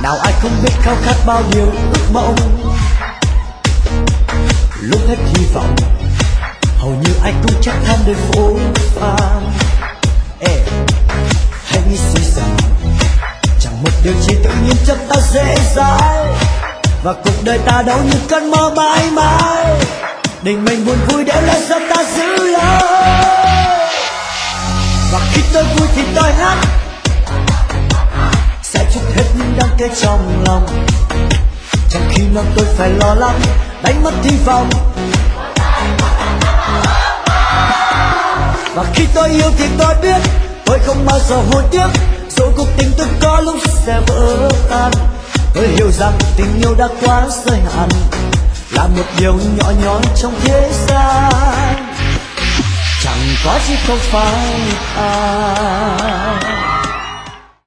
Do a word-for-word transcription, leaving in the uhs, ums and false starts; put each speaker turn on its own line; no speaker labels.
Nào ai không biết khao khát bao điều ước mong, lúc hết hy vọng hầu như ai cũng chắc than đời phố phàng. Ê, hãy nghĩ suy rằng chẳng một điều gì tự nhiên cho ta dễ dãi, và cuộc đời ta đâu như cơn mơ mãi mãi. Định mình buồn vui đều là do ta giữ lời, và khi tôi vui thì tôi hát, sẽ chút hết những đắng cay trong lòng. Trong khi nào tôi phải lo lắng đánh mất hy vọng, và khi tôi yêu thì tôi biết tôi không bao giờ hối tiếc. Dù cuộc tình tôi có lúc sẽ vỡ tan, tôi hiểu rằng tình yêu đã quá giới hạn, là một điều nhỏ nhoi trong thế gian, chẳng có gì không phải ai.